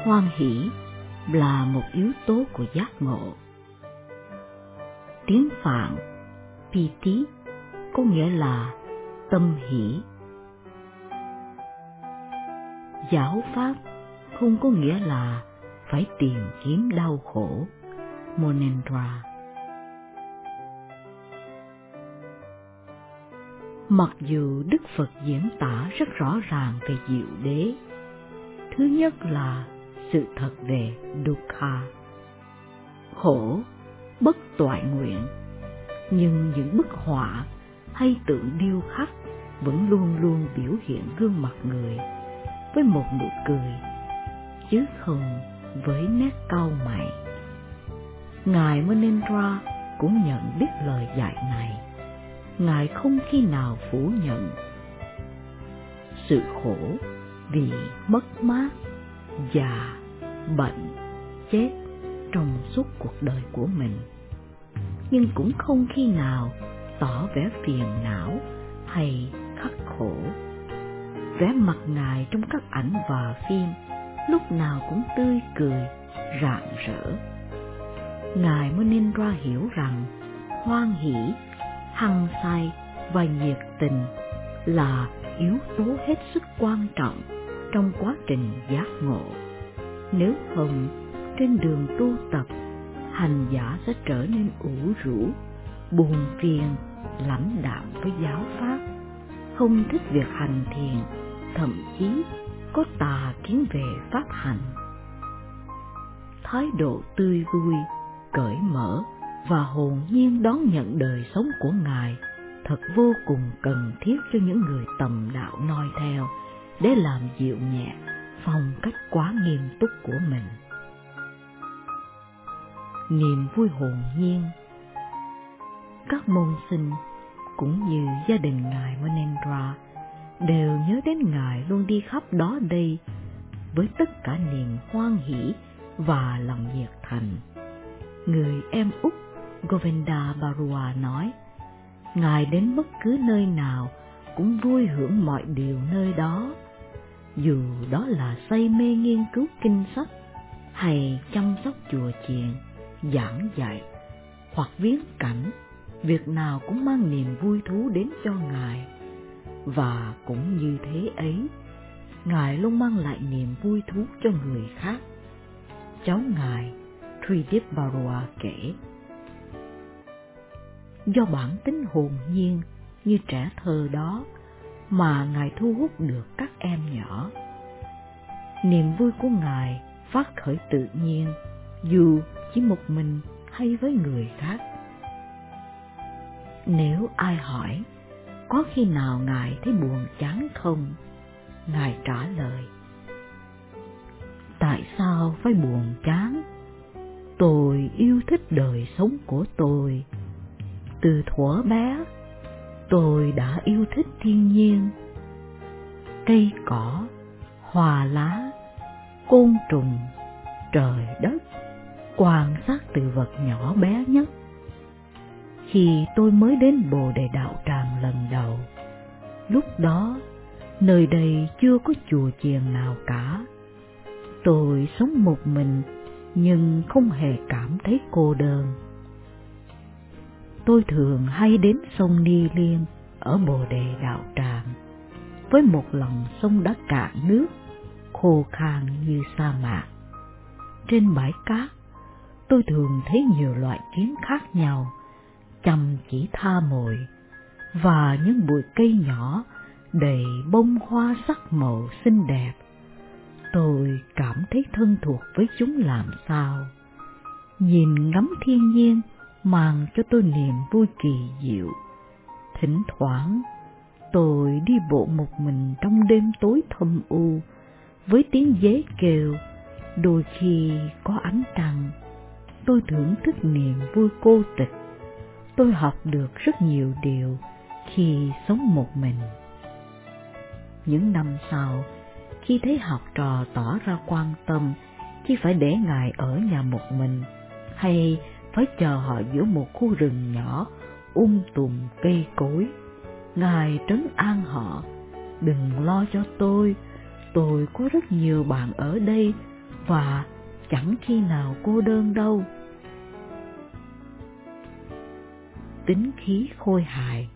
hoan hỷ là một yếu tố của giác ngộ. Tiếng Phạn Piti có nghĩa là tâm hỷ. Giáo pháp không có nghĩa là phải tìm kiếm đau khổ. Monendra. Mặc dù Đức Phật diễn tả rất rõ ràng về diệu đế, thứ nhất là sự thật về dukkha, khổ, bất toại nguyện, nhưng những bức họa hay tượng điêu khắc vẫn luôn luôn biểu hiện gương mặt người với một nụ cười, chứ không với nét cau mày. Ngài Monendra cũng nhận biết lời dạy này. Ngài không khi nào phủ nhận sự khổ vì mất mát, già, bệnh, chết trong suốt cuộc đời của mình, nhưng cũng không khi nào tỏ vẻ phiền não hay khắc khổ. Vẻ mặt Ngài trong các ảnh và phim lúc nào cũng tươi cười, rạng rỡ. Ngài Monendra hiểu rằng hoan hỷ, hăng say và nhiệt tình là yếu tố hết sức quan trọng trong quá trình giác ngộ. Nếu không, trên đường tu tập, hành giả sẽ trở nên ủ rũ, buồn phiền, lãnh đạm với giáo pháp, không thích việc hành thiền, thậm chí có tà kiến về pháp hành. Thái độ tươi vui, cởi mở và hồn nhiên đón nhận đời sống của Ngài thật vô cùng cần thiết cho những người tầm đạo noi theo để làm dịu nhẹ phong cách quá nghiêm túc của mình. Niềm vui hồn nhiên. Các môn sinh cũng như gia đình Ngài Monendra đều nhớ đến Ngài luôn đi khắp đó đây với tất cả niềm hoan hỷ và lòng nhiệt thành. Người em út Govinda Barua nói, Ngài đến bất cứ nơi nào cũng vui hưởng mọi điều nơi đó, dù đó là say mê nghiên cứu kinh sách hay chăm sóc chùa chiền, giảng dạy hoặc viếng cảnh, việc nào cũng mang niềm vui thú đến cho Ngài. Và cũng như thế ấy, Ngài luôn mang lại niềm vui thú cho người khác. Cháu Ngài Tridip Barua kể, do bản tính hồn nhiên như trẻ thơ đó mà Ngài thu hút được các em nhỏ. Niềm vui của Ngài phát khởi tự nhiên, dù chỉ một mình hay với người khác. Nếu ai hỏi, có khi nào Ngài thấy buồn chán không? Ngài trả lời, tại sao phải buồn chán? Tôi yêu thích đời sống của tôi. Từ thuở bé, tôi đã yêu thích thiên nhiên. Cây cỏ, hoa lá, côn trùng, trời đất, quan sát từ vật nhỏ bé nhất. Khi tôi mới đến Bồ Đề Đạo Tràng lần đầu, lúc đó nơi đây chưa có chùa chiền nào cả. Tôi sống một mình nhưng không hề cảm thấy cô đơn. Tôi thường hay đến sông Ni Liên ở Bồ Đề Đạo Tràng, với một lòng sông đã cạn nước, khô khan như sa mạc. Trên bãi cát, tôi thường thấy nhiều loại kiến khác nhau, chăm chỉ tha mồi, và những bụi cây nhỏ đầy bông hoa sắc màu xinh đẹp. Tôi cảm thấy thân thuộc với chúng làm sao. Nhìn ngắm thiên nhiên mang cho tôi niềm vui kỳ diệu. Thỉnh thoảng, tôi đi bộ một mình trong đêm tối thâm u, với tiếng dế kêu, đôi khi có ánh trăng. Tôi thưởng thức niềm vui cô tịch. Tôi học được rất nhiều điều khi sống một mình. Những năm sau, khi thấy học trò tỏ ra quan tâm khi phải để Ngài ở nhà một mình, hay phải chờ họ giữa một khu rừng nhỏ tùm cây cối, Ngài trấn an họ, đừng lo cho tôi có rất nhiều bạn ở đây, và chẳng khi nào cô đơn đâu. Tính khí khôi hài.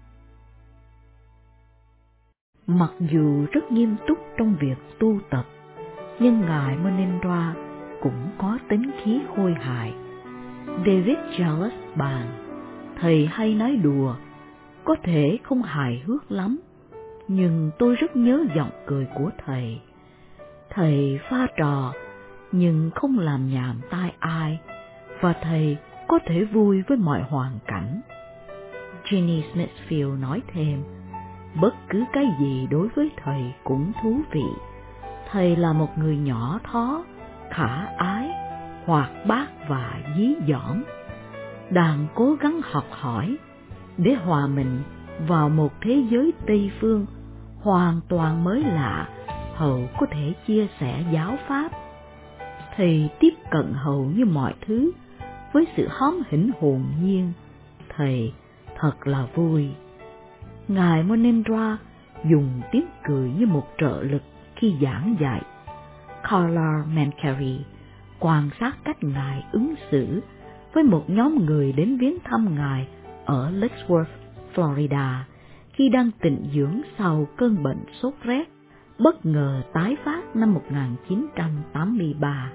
Mặc dù rất nghiêm túc trong việc tu tập, nhưng Ngài Monendra cũng có tính khí khôi hài. David Charles bàn, thầy hay nói đùa, có thể không hài hước lắm, nhưng tôi rất nhớ giọng cười của thầy. Thầy pha trò, nhưng không làm nhảm tai ai, và thầy có thể vui với mọi hoàn cảnh. Jenny Smithfield nói thêm, bất cứ cái gì đối với thầy cũng thú vị. Thầy là một người nhỏ thó, khả ái, hoạt bát và dí dỏm, đang cố gắng học hỏi để hòa mình vào một thế giới Tây phương hoàn toàn mới lạ, hầu có thể chia sẻ giáo pháp. Thầy tiếp cận hầu như mọi thứ với sự hóm hỉnh hồn nhiên. Thầy thật là vui. Ngài Monendra dùng tiếng cười như một trợ lực khi giảng dạy. Carla Mancari quan sát cách Ngài ứng xử với một nhóm người đến viếng thăm Ngài ở Lake Worth, Florida, khi đang tịnh dưỡng sau cơn bệnh sốt rét bất ngờ tái phát năm 1983.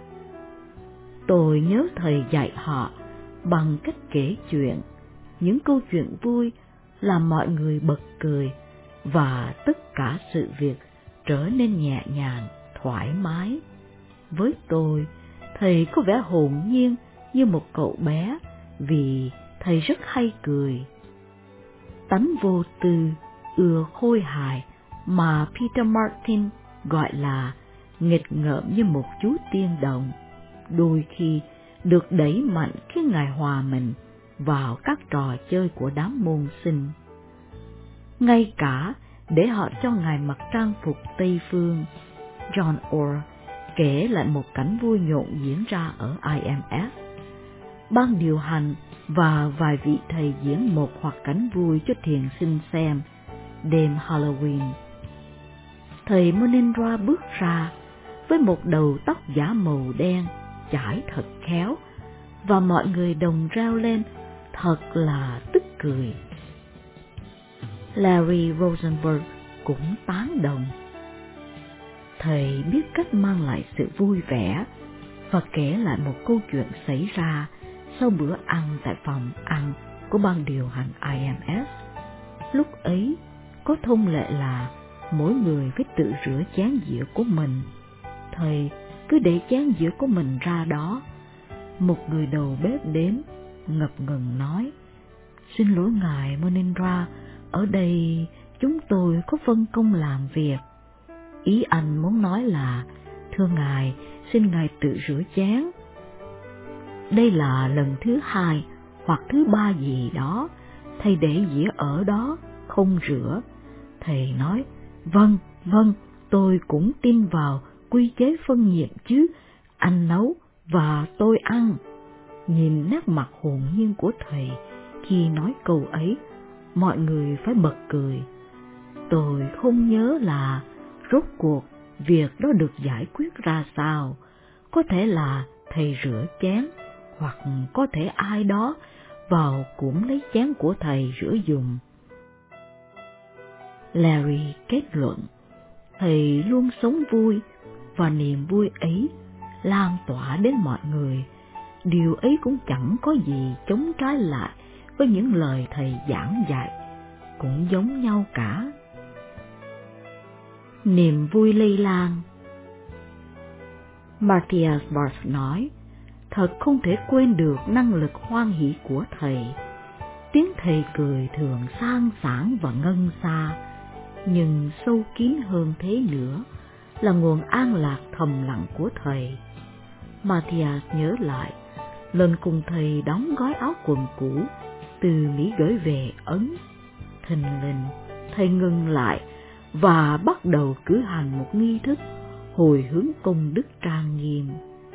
Tôi nhớ thầy dạy họ bằng cách kể chuyện, những câu chuyện vui làm mọi người bật cười và tất cả sự việc trở nên nhẹ nhàng, thoải mái. Với tôi, thầy có vẻ hồn nhiên như một cậu bé vì thầy rất hay cười. Tánh vô tư, ưa khôi hài mà Peter Martin gọi là nghịch ngợm như một chú tiên đồng, đôi khi được đẩy mạnh khi Ngài hòa mình vào các trò chơi của đám môn sinh. Ngay cả để họ cho Ngài mặc trang phục Tây phương, John Orr kể lại một cảnh vui nhộn diễn ra ở IMS. Ban điều hành và vài vị thầy diễn một hoạt cảnh vui cho thiền sinh xem đêm Halloween. Thầy Monendra bước ra với một đầu tóc giả màu đen chải thật khéo, và mọi người đồng reo lên thật là tức cười. Larry Rosenberg cũng tán đồng. Thầy biết cách mang lại sự vui vẻ và kể lại một câu chuyện xảy ra sau bữa ăn tại phòng ăn của ban điều hành IMS. Lúc ấy có thông lệ là mỗi người phải tự rửa chén dĩa của mình. Thầy cứ để chén dĩa của mình ra đó. Một người đầu bếp đến ngập ngừng nói, xin lỗi Ngài Monendra, ở đây chúng tôi có phân công làm việc. Ý anh muốn nói là, thưa Ngài, xin Ngài tự rửa chén. Đây là lần thứ 2 hoặc thứ 3 gì đó, thầy để dĩa ở đó, không rửa. Thầy nói, vâng, tôi cũng tin vào quy chế phân nhiệm chứ, anh nấu và tôi ăn. Nhìn nét mặt hồn nhiên của thầy khi nói câu ấy, mọi người phải bật cười. Tôi không nhớ là rốt cuộc việc đó được giải quyết ra sao. Có thể là thầy rửa chén, hoặc có thể ai đó vào cũng lấy chén của thầy rửa dùng. Larry kết luận, thầy luôn sống vui, và niềm vui ấy lan tỏa đến mọi người. Điều ấy cũng chẳng có gì chống trái lại với những lời thầy giảng dạy, cũng giống nhau cả. Niềm vui lây lan. Matthias Barth nói, thật không thể quên được năng lực hoan hỷ của thầy. Tiếng thầy cười thường sang sảng và ngân xa, nhưng sâu kín hơn thế nữa là nguồn an lạc thầm lặng của thầy. Matthias nhớ lại lần cùng thầy đóng gói áo quần cũ từ Mỹ gửi về Ấn. Thình lình thầy ngừng lại và bắt đầu cử hành một nghi thức hồi hướng công đức trang nghiêm.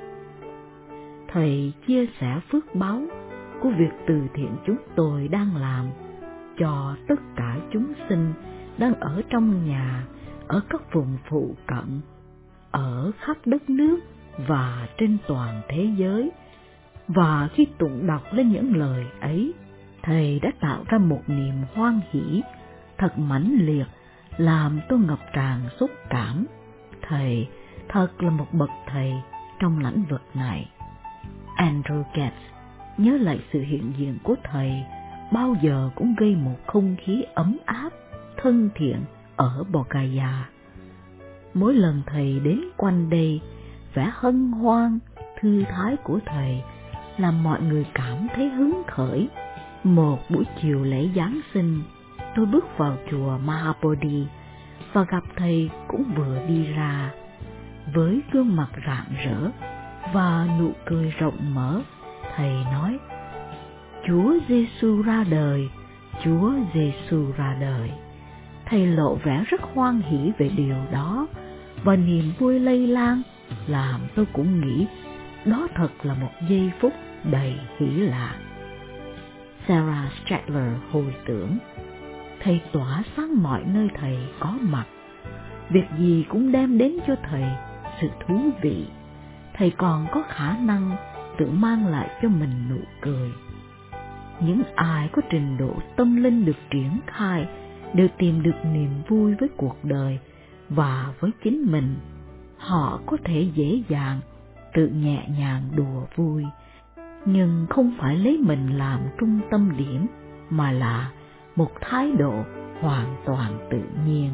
Thầy chia sẻ phước báu của việc từ thiện chúng tôi đang làm cho tất cả chúng sinh đang ở trong nhà, ở các vùng phụ cận, ở khắp đất nước và trên toàn thế giới. Và khi tụng đọc lên những lời ấy, Thầy đã tạo ra một niềm hoan hỷ thật mãnh liệt, làm tôi ngập tràn xúc cảm. Thầy thật là một bậc thầy trong lĩnh vực này. Andrew Getz nhớ lại sự hiện diện của Thầy bao giờ cũng gây một không khí ấm áp, thân thiện ở Bogaya. Mỗi lần Thầy đến quanh đây, vẻ hân hoan, thư thái của Thầy làm mọi người cảm thấy hứng khởi. Một buổi chiều lễ Giáng sinh, tôi bước vào chùa Mahabodhi và gặp Thầy cũng vừa đi ra. Với gương mặt rạng rỡ và nụ cười rộng mở, Thầy nói: Chúa Giêsu ra đời, Chúa Giêsu ra đời. Thầy lộ vẻ rất hoan hỉ về điều đó, và niềm vui lây lan làm tôi cũng nghĩ đó thật là một giây phút đầy hỷ lạc. Sarah Stradler hồi tưởng: Thầy tỏa sáng mọi nơi Thầy có mặt. Việc gì cũng đem đến cho Thầy sự thú vị. Thầy còn có khả năng tự mang lại cho mình nụ cười. Những ai có trình độ tâm linh được triển khai đều tìm được niềm vui với cuộc đời và với chính mình. Họ có thể dễ dàng tự nhẹ nhàng đùa vui, nhưng không phải lấy mình làm trung tâm điểm, mà là một thái độ hoàn toàn tự nhiên.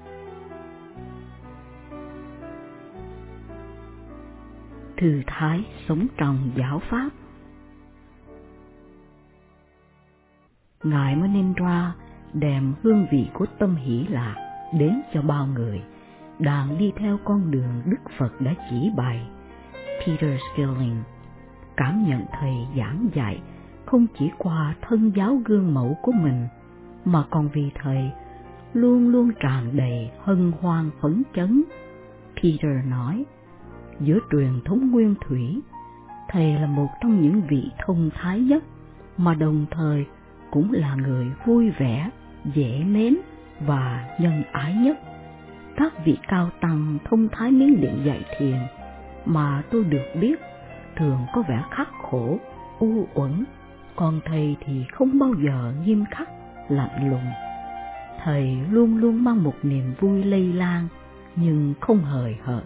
Thư thái sống trong giáo pháp. Ngài Manindra đem hương vị của tâm hỷ lạc đến cho bao người đang đi theo con đường Đức Phật đã chỉ bày. Peter Skilling cảm nhận Thầy giảng dạy không chỉ qua thân giáo gương mẫu của mình, mà còn vì Thầy luôn luôn tràn đầy hân hoan phấn chấn. Peter nói: Giữa truyền thống nguyên thủy, Thầy là một trong những vị thông thái nhất, mà đồng thời cũng là người vui vẻ, dễ mến và nhân ái nhất. Các vị cao tăng thông thái Miến Điện dạy thiền mà tôi được biết thường có vẻ khắc khổ, u uẩn, còn Thầy thì không bao giờ nghiêm khắc, lạnh lùng. Thầy luôn luôn mang một niềm vui lây lan, nhưng không hời hợt.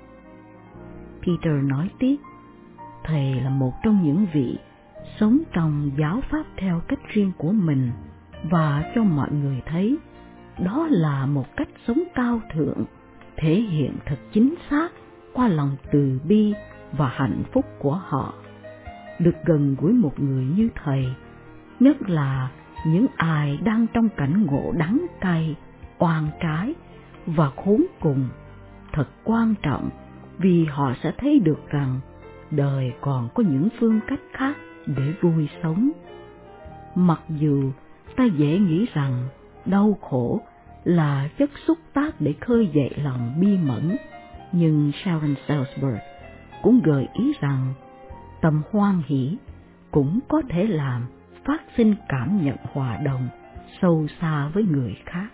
Peter nói tiếp: Thầy là một trong những vị sống trong giáo pháp theo cách riêng của mình, và cho mọi người thấy đó là một cách sống cao thượng, thể hiện thật chính xác qua lòng từ bi và hạnh phúc của họ. Được gần gũi một người như Thầy, nhất là những ai đang trong cảnh ngộ đắng cay, oan trái và khốn cùng, thật quan trọng, vì họ sẽ thấy được rằng đời còn có những phương cách khác để vui sống. Mặc dù ta dễ nghĩ rằng đau khổ là chất xúc tác để khơi dậy lòng bi mẫn, nhưng Sharon Salzberg cũng gợi ý rằng tâm hoan hỷ cũng có thể làm phát sinh cảm nhận hòa đồng sâu xa với người khác.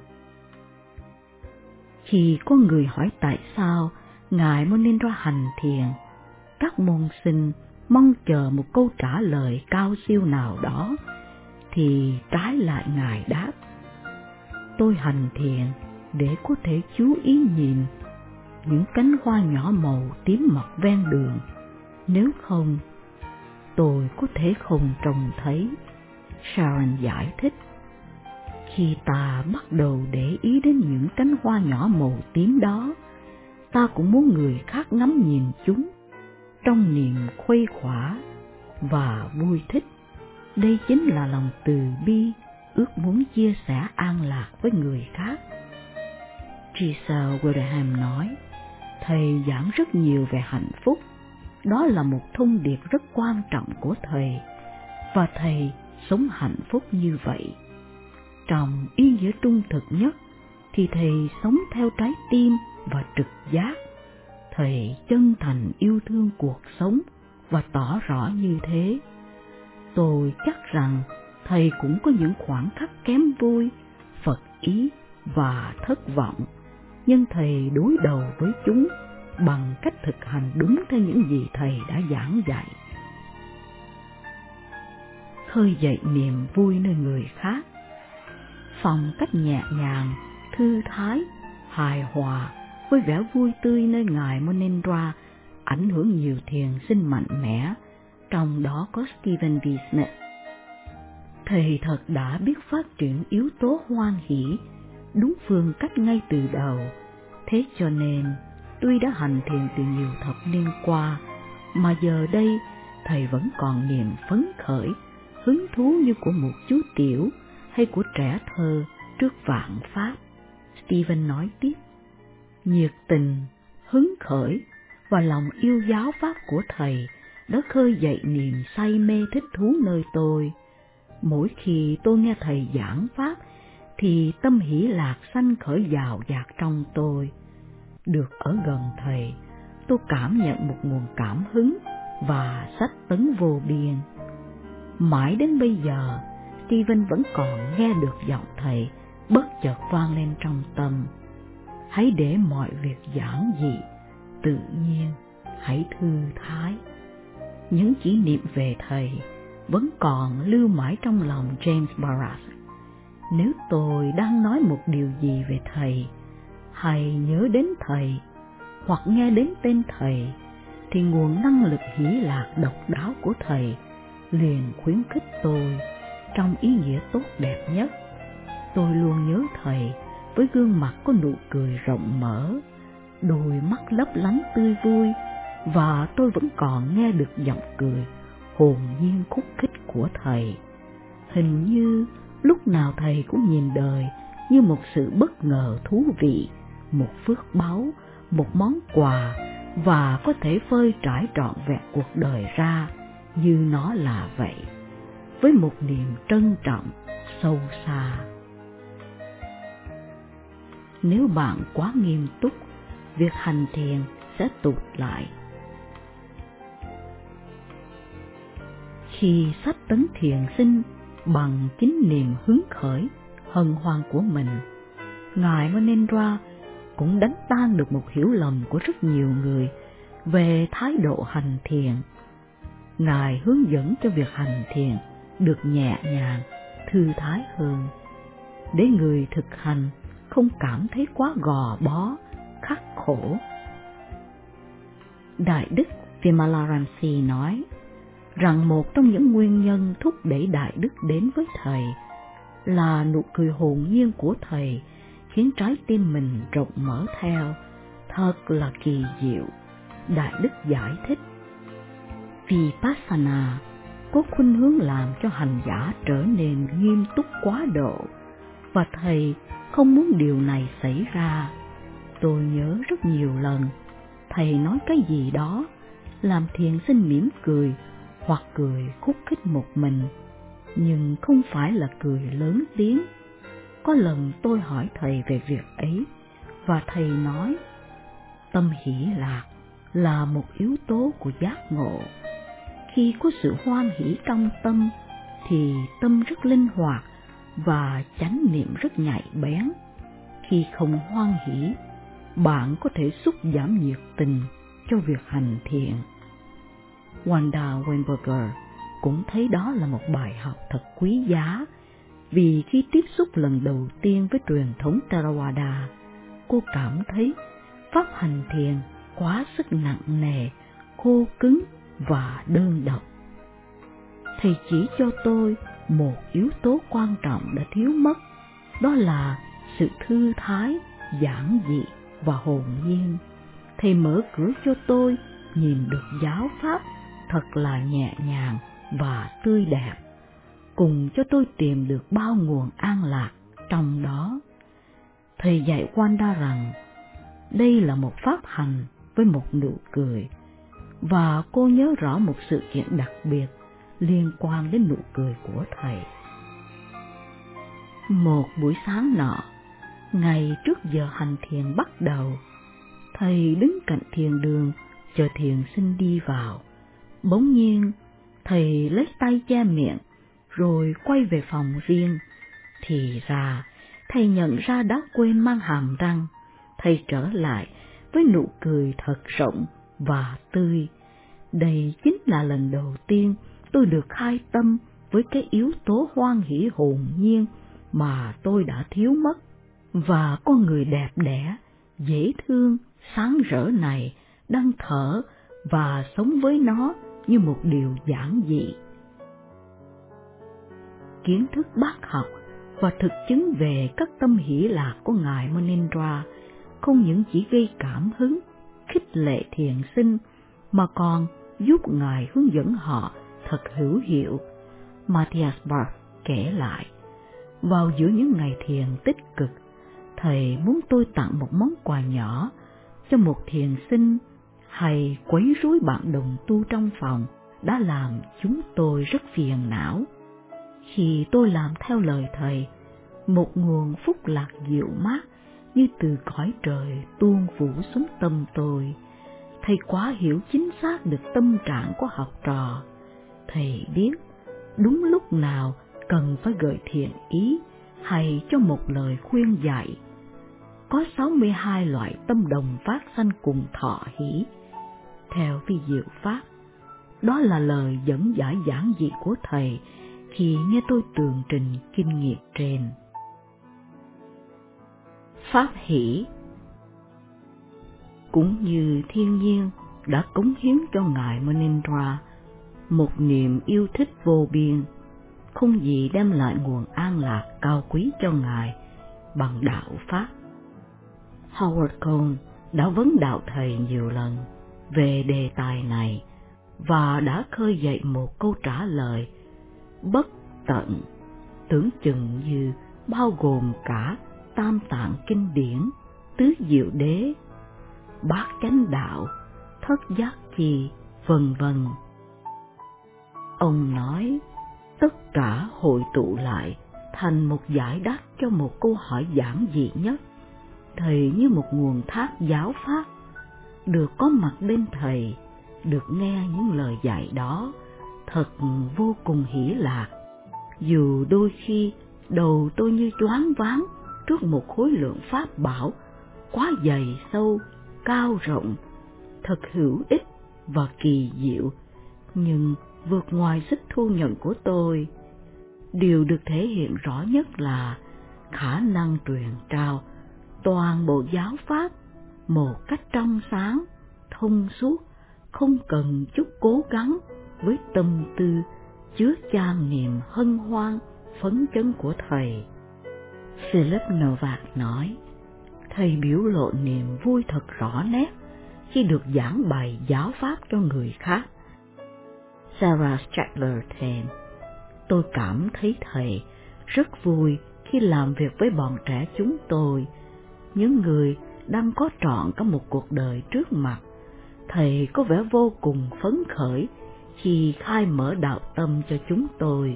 Khi có người hỏi tại sao Ngài Manindra hành thiền, các môn sinh mong chờ một câu trả lời cao siêu nào đó, thì trái lại Ngài đáp: Tôi hành thiền để có thể chú ý nhìn những cánh hoa nhỏ màu tím mọc ven đường, nếu không tôi có thể không trông thấy. Sharon giải thích: Khi ta bắt đầu để ý đến những cánh hoa nhỏ màu tím đó, ta cũng muốn người khác ngắm nhìn chúng trong niềm khuây khỏa và vui thích. Đây chính là lòng từ bi, ước muốn chia sẻ an lạc với người khác. Giselle Wilderham nói: Thầy giảng rất nhiều về hạnh phúc. Đó là một thông điệp rất quan trọng của Thầy, và Thầy sống hạnh phúc như vậy. Trong ý nghĩa trung thực nhất thì Thầy sống theo trái tim và trực giác. Thầy chân thành yêu thương cuộc sống và tỏ rõ như thế. Tôi chắc rằng Thầy cũng có những khoảnh khắc kém vui, phật ý và thất vọng, nhưng Thầy đối đầu với chúng bằng cách thực hành đúng theo những gì thầy đã giảng dạy. Khơi dậy niềm vui nơi người khác. Phong cách nhẹ nhàng, thư thái, hài hòa với vẻ vui tươi nơi ngài Monendra ảnh hưởng nhiều thiền sinh mạnh mẽ, trong đó có Stephen V. Smith. Thầy thật đã biết phát triển yếu tố hoan hỷ đúng phương cách ngay từ đầu, thế cho nên tuy đã hành thiền từ nhiều thập niên qua, mà giờ đây thầy vẫn còn niềm phấn khởi, hứng thú như của một chú tiểu hay của trẻ thơ trước vạn pháp. Stephen nói tiếp, nhiệt tình, hứng khởi và lòng yêu giáo pháp của thầy đã khơi dậy niềm say mê thích thú nơi tôi. Mỗi khi tôi nghe thầy giảng pháp thì tâm hỷ lạc sanh khởi dào dạt trong tôi. Được ở gần thầy, tôi cảm nhận một nguồn cảm hứng và sách tấn vô biên. Mãi đến bây giờ, Stephen vẫn còn nghe được giọng thầy bất chợt vang lên trong tâm. Hãy để mọi việc giản dị, tự nhiên, hãy thư thái. Những kỷ niệm về thầy vẫn còn lưu mãi trong lòng James Barras. Nếu tôi đang nói một điều gì về thầy, hay nhớ đến thầy, hoặc nghe đến tên thầy, thì nguồn năng lực hỷ lạc độc đáo của thầy liền khuyến khích tôi trong ý nghĩa tốt đẹp nhất. Tôi luôn nhớ thầy với gương mặt có nụ cười rộng mở, đôi mắt lấp lánh tươi vui, và tôi vẫn còn nghe được giọng cười hồn nhiên khúc khích của thầy. Hình như lúc nào thầy cũng nhìn đời như một sự bất ngờ thú vị, một phước báu, một món quà, và có thể phơi trải trọn vẹn cuộc đời ra như nó là vậy, với một niềm trân trọng sâu xa. Nếu bạn quá nghiêm túc, việc hành thiền sẽ tụt lại. Khi sách tấn thiền sinh bằng chính niềm hứng khởi, hân hoan của mình, ngài Monendra cũng đánh tan được một hiểu lầm của rất nhiều người về thái độ hành thiền. Ngài hướng dẫn cho việc hành thiền được nhẹ nhàng, thư thái hơn, để người thực hành không cảm thấy quá gò bó, khắc khổ. Đại đức Vimalaramsi nói rằng một trong những nguyên nhân thúc đẩy đại đức đến với thầy là nụ cười hồn nhiên của thầy khiến trái tim mình rộng mở theo, thật là kỳ diệu. Đại đức giải thích, Vipassana có khuynh hướng làm cho hành giả trở nên nghiêm túc quá độ, và thầy không muốn điều này xảy ra. Tôi nhớ rất nhiều lần thầy nói cái gì đó làm thiền sinh mỉm cười hoặc cười khúc khích một mình, nhưng không phải là cười lớn tiếng. Có lần tôi hỏi thầy về việc ấy, và thầy nói, tâm hỷ lạc là một yếu tố của giác ngộ. Khi có sự hoan hỷ trong tâm, thì tâm rất linh hoạt và chánh niệm rất nhạy bén. Khi không hoan hỷ, bạn có thể xúc giảm nhiệt tình cho việc hành thiện. Wanda Weinberger cũng thấy đó là một bài học thật quý giá, vì khi tiếp xúc lần đầu tiên với truyền thống Theravada, cô cảm thấy pháp hành thiền quá sức nặng nề, khô cứng và đơn độc. Thầy chỉ cho tôi một yếu tố quan trọng đã thiếu mất, đó là sự thư thái, giản dị và hồn nhiên. Thầy mở cửa cho tôi nhìn được giáo pháp thật là nhẹ nhàng và tươi đẹp, cùng cho tôi tìm được bao nguồn an lạc trong đó. Thầy dạy Wanda rằng đây là một pháp hành với một nụ cười, và cô nhớ rõ một sự kiện đặc biệt liên quan đến nụ cười của thầy. Một buổi sáng nọ, ngày trước giờ hành thiền bắt đầu, thầy đứng cạnh thiền đường chờ thiền sinh đi vào. Bỗng nhiên, thầy lấy tay che miệng, rồi quay về phòng riêng. Thì ra, thầy nhận ra đã quên mang hàm răng. Thầy trở lại với nụ cười thật rộng và tươi. Đây chính là lần đầu tiên tôi được khai tâm với cái yếu tố hoan hỷ hồn nhiên mà tôi đã thiếu mất, và con người đẹp đẽ, dễ thương, sáng rỡ này đang thở và sống với nó như một điều giản dị. Kiến thức bác học và thực chứng về các tâm hỷ lạc của Ngài Munindra không những chỉ gây cảm hứng, khích lệ thiền sinh, mà còn giúp Ngài hướng dẫn họ thật hữu hiệu. Matthias Barth kể lại, vào giữa những ngày thiền tích cực, Thầy muốn tôi tặng một món quà nhỏ cho một thiền sinh hay quấy rối bạn đồng tu trong phòng đã làm chúng tôi rất phiền não. Khi tôi làm theo lời Thầy, một nguồn phúc lạc dịu mát như từ cõi trời tuôn phủ xuống tâm tôi. Thầy quá hiểu chính xác được tâm trạng của học trò. Thầy biết đúng lúc nào cần phải gợi thiện ý hay cho một lời khuyên dạy. Có 62 loại tâm đồng phát sanh cùng thọ hỷ. Theo vi diệu pháp, đó là lời dẫn giải giản dị của Thầy khi nghe tôi tường trình kinh nghiệm trên. Pháp hỷ cũng như thiên nhiên đã cống hiến cho Ngài Munindra một niềm yêu thích vô biên, không gì đem lại nguồn an lạc cao quý cho Ngài bằng đạo pháp. Howard Cone đã vấn đạo Thầy nhiều lần về đề tài này và đã khơi dậy một câu trả lời bất tận, tưởng chừng như bao gồm cả Tam Tạng Kinh Điển, Tứ Diệu Đế, Bát Chánh Đạo, Thất Giác Chi, vân vân. Ông nói, tất cả hội tụ lại thành một giải đáp cho một câu hỏi giản dị nhất. Thầy như một nguồn thác giáo pháp, được có mặt bên Thầy, được nghe những lời dạy đó, thật vô cùng hỷ lạc. Dù đôi khi đầu tôi như choáng váng trước một khối lượng pháp bảo quá dày sâu, cao rộng, thật hữu ích và kỳ diệu, nhưng vượt ngoài sức thu nhận của tôi. Điều được thể hiện rõ nhất là khả năng truyền trao toàn bộ giáo pháp một cách trong sáng, thông suốt, không cần chút cố gắng, với tâm tư chứa chan niềm hân hoan, phấn chấn của Thầy. Philip Novak nói, Thầy biểu lộ niềm vui thật rõ nét khi được giảng bài giáo pháp cho người khác. Sarah Strackler thêm, tôi cảm thấy Thầy rất vui khi làm việc với bọn trẻ chúng tôi, những người đang có trọn cả một cuộc đời trước mặt. Thầy có vẻ vô cùng phấn khởi khi khai mở đạo tâm cho chúng tôi.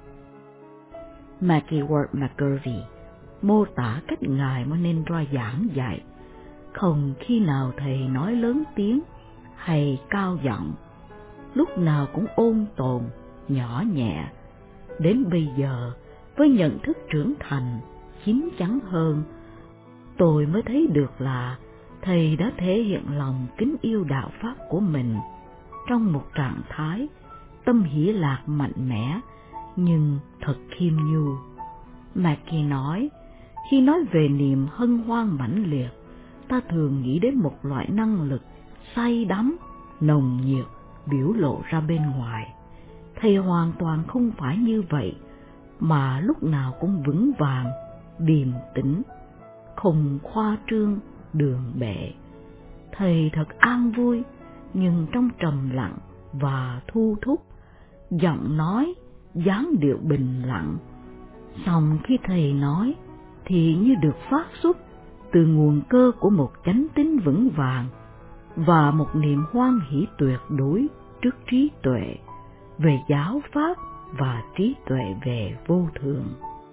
Maggie Ward McGurvey mô tả cách Ngài Munindra giảng dạy. Không khi nào Thầy nói lớn tiếng hay cao giọng, lúc nào cũng ôn tồn, nhỏ nhẹ. Đến bây giờ, với nhận thức trưởng thành, chín chắn hơn, tôi mới thấy được là Thầy đã thể hiện lòng kính yêu đạo pháp của mình trong một trạng thái tâm hỷ lạc mạnh mẽ nhưng thật khiêm nhu. Maggie nói, khi nói về niềm hân hoan mãnh liệt, ta thường nghĩ đến một loại năng lực say đắm, nồng nhiệt biểu lộ ra bên ngoài. Thầy hoàn toàn không phải như vậy, mà lúc nào cũng vững vàng, điềm tĩnh, không khoa trương, đường bệ. Thầy thật an vui, nhưng trong trầm lặng và thu thúc, giọng nói, dáng điệu bình lặng. Song khi Thầy nói, thì như được phát xuất từ nguồn cơ của một chánh tín vững vàng và một niềm hoan hỷ tuyệt đối trước trí tuệ về giáo pháp và trí tuệ về vô thường.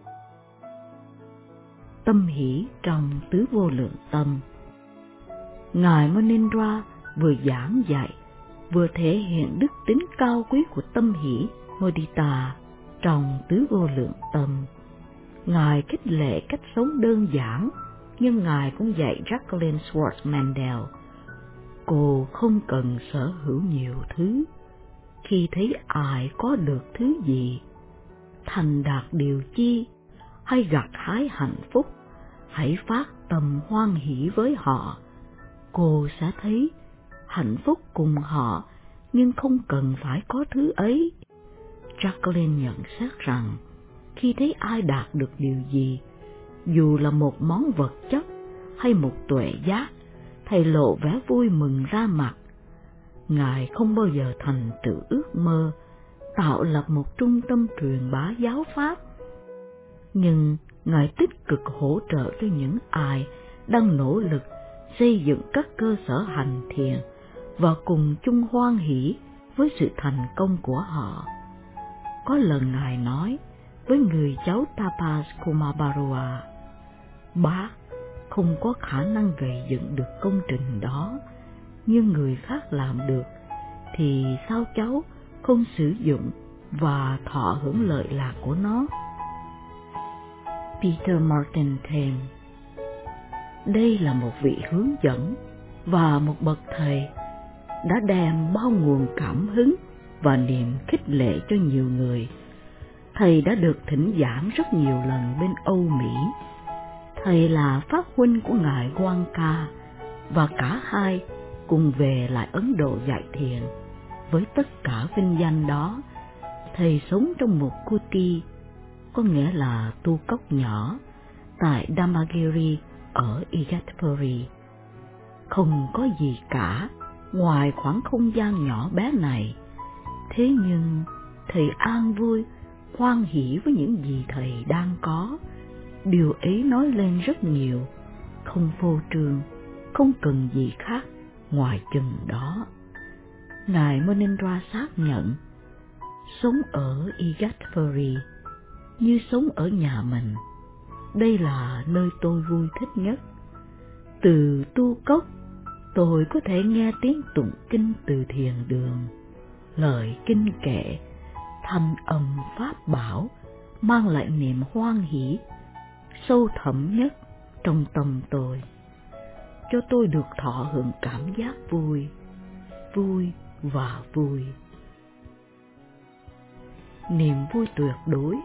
Tâm hỷ trong tứ vô lượng tâm. Ngài Munindra vừa giảng dạy, vừa thể hiện đức tính cao quý của tâm hỷ mudita trong tứ vô lượng tâm. Ngài khích lệ cách sống đơn giản, nhưng Ngài cũng dạy Jacqueline Swartz Mandel, cô không cần sở hữu nhiều thứ. Khi thấy ai có được thứ gì, thành đạt điều chi, hay gặt hái hạnh phúc, hãy phát tâm hoan hỷ với họ. Cô sẽ thấy hạnh phúc cùng họ, nhưng không cần phải có thứ ấy. Jacqueline nhận xét rằng, khi thấy ai đạt được điều gì, dù là một món vật chất hay một tuệ giác, thầy lộ vẻ vui mừng ra mặt. Ngài không bao giờ thành tựu ước mơ tạo lập một trung tâm truyền bá giáo pháp, nhưng Ngài tích cực hỗ trợ cho những ai đang nỗ lực xây dựng các cơ sở hành thiền và cùng chung hoan hỷ với sự thành công của họ. Có lần Ngài nói với người cháu Tapas Kumabarua, bác không có khả năng gây dựng được công trình đó, nhưng người khác làm được, thì sao cháu không sử dụng và thọ hưởng lợi lạc của nó? Peter Martin thêm, đây là một vị hướng dẫn và một bậc thầy đã đem bao nguồn cảm hứng và niềm khích lệ cho nhiều người. Thầy đã được thỉnh giảng rất nhiều lần bên Âu Mỹ. Thầy là pháp huynh của Ngài Quang Ca, và cả hai cùng về lại Ấn Độ dạy thiền. Với tất cả vinh danh đó, thầy sống trong một kuti, có nghĩa là tu cốc nhỏ, tại Dhammagiri ở Igatpuri. Không có gì cả ngoài khoảng không gian nhỏ bé này. Thế nhưng thầy an vui, hoan hỷ với những gì thầy đang có. Điều ấy nói lên rất nhiều, không phô trương, không cần gì khác ngoài chừng đó. Ngài Munindra xác nhận, sống ở Igatpuri như sống ở nhà mình. Đây là nơi tôi vui thích nhất. Từ tu cốc, tôi có thể nghe tiếng tụng kinh từ thiền đường. Lời kinh kệ, thanh âm pháp bảo mang lại niềm hoan hỷ sâu thẳm nhất trong tâm tôi, cho tôi được thọ hưởng cảm giác vui, vui và vui. Niềm vui tuyệt đối.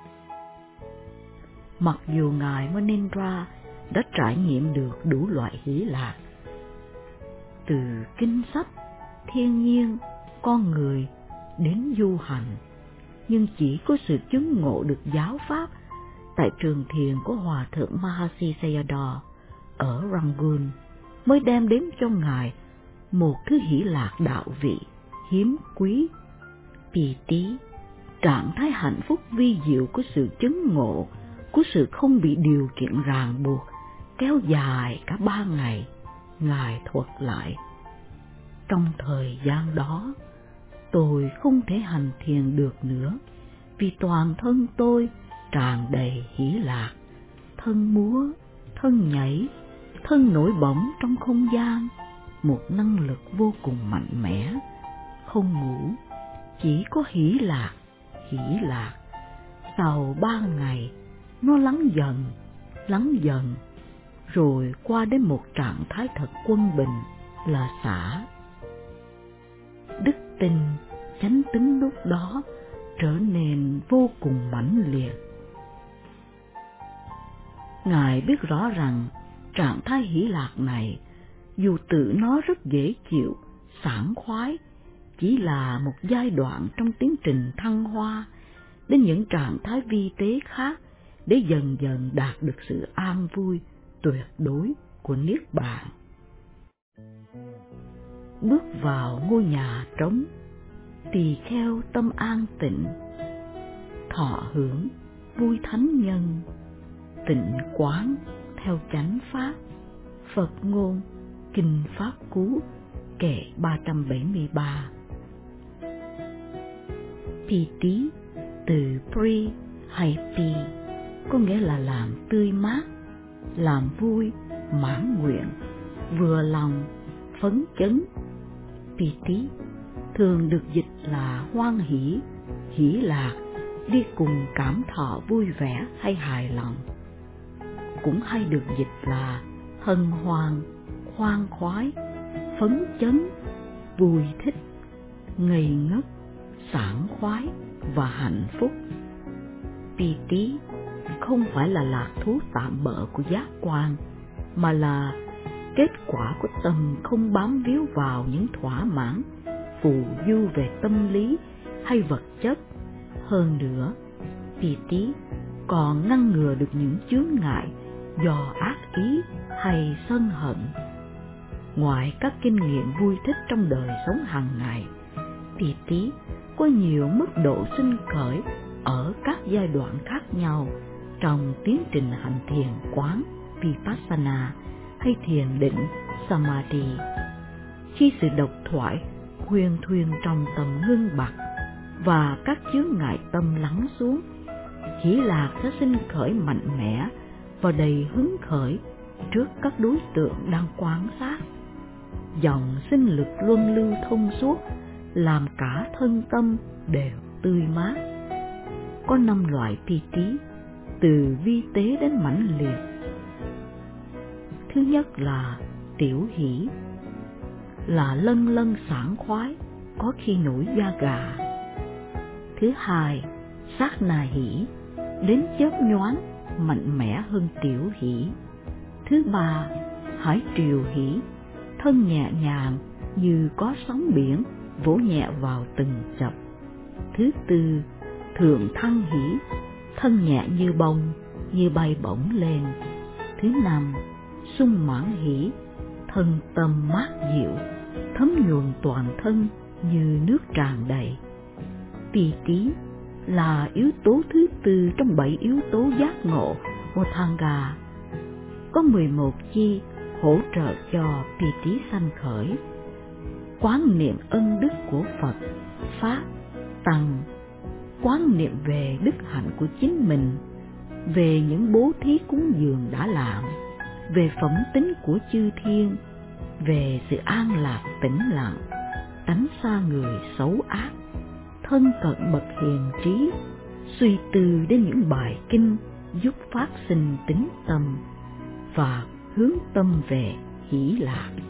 Mặc dù Ngài Munindra đã trải nghiệm được đủ loại hỷ lạc, từ kinh sách, thiên nhiên, con người đến du hành, nhưng chỉ có sự chứng ngộ được giáo pháp tại trường thiền của Hòa thượng Mahasi Sayadaw ở Rangoon mới đem đến cho Ngài một thứ hỷ lạc đạo vị hiếm quý. Piti, trạng thái hạnh phúc vi diệu của sự chứng ngộ, của sự không bị điều kiện ràng buộc, kéo dài cả 3 ngày. Ngài thuật lại, trong thời gian đó, tôi không thể hành thiền được nữa, vì toàn thân tôi tràn đầy hỷ lạc, thân múa, thân nhảy, thân nổi bổng trong không gian, một năng lực vô cùng mạnh mẽ, không ngủ, chỉ có hỷ lạc, hỷ lạc. Sau 3 ngày, nó lắng dần, rồi qua đến một trạng thái thật quân bình là xả. Đức tin, chánh tín lúc đó trở nên vô cùng mãnh liệt. Ngài biết rõ rằng trạng thái hỷ lạc này, dù tự nó rất dễ chịu, sảng khoái, chỉ là một giai đoạn trong tiến trình thăng hoa đến những trạng thái vi tế khác, để dần dần đạt được sự an vui tuyệt đối của Niết Bàn. Bước vào ngôi nhà trống, tỳ kheo tâm an tịnh, thọ hưởng vui thánh nhân, tịnh quán theo chánh pháp, Phật ngôn, kinh pháp cú, kệ 373. Piti từ pri hay pi có nghĩa là làm tươi mát, làm vui, mãn nguyện, vừa lòng, phấn chấn. Piti thường được dịch là hoan hỷ, hỷ lạc, đi cùng cảm thọ vui vẻ hay hài lòng. cũng hay được dịch là hân hoan, khoan khoái, phấn chấn, vui thích, ngây ngất, sảng khoái và hạnh phúc. Piti không phải là lạc thú tạm bợ của giác quan, mà là kết quả của tâm không bám víu vào những thỏa mãn phù du về tâm lý hay vật chất. Hơn nữa, Piti còn ngăn ngừa được những chướng ngại do ác ý hay sân hận. Ngoài các kinh nghiệm vui thích trong đời sống hàng ngày, Piti có nhiều mức độ sinh khởi ở các giai đoạn khác nhau trong tiến trình hành thiền quán Vipassana hay thiền định Samadhi. Khi sự độc thoại huyền thuyên trong tâm ngưng bặt và các chướng ngại tâm lắng xuống, Hỷ lạc sẽ sinh khởi mạnh mẽ và đầy hứng khởi trước các đối tượng đang quan sát. Dòng sinh lực luân lưu thông suốt, làm cả thân tâm đều tươi mát. Có 5 loại Piti, từ vi tế đến mãnh liệt. Thứ nhất là tiểu hỷ, là lân lân sảng khoái, có khi nổi da gà. Thứ hai, sát na hỷ, đến chớp nhoáng, mạnh mẽ hơn tiểu hỷ. Thứ ba, hải triều hỷ, thân nhẹ nhàng như có sóng biển vỗ nhẹ vào từng chập. Thứ tư, thượng thăng hỷ, thân nhẹ như bông, như bay bổng lên. Thứ năm, sung mãn hỷ, thân tâm mát dịu, thấm nhuần toàn thân như nước tràn đầy. Piti là yếu tố thứ tư trong 7 yếu tố giác ngộ Ottanga. Có 11 chi hỗ trợ cho Piti sanh khởi. Quán niệm ân đức của Phật, Pháp, Tăng, quán niệm về đức hạnh của chính mình, về những bố thí cúng dường đã làm, về phẩm tính của chư thiên, về sự an lạc tĩnh lặng, tránh xa người xấu ác, thân cận bậc hiền trí, suy tư đến những bài kinh giúp phát sinh tính tâm và hướng tâm về hỷ lạc.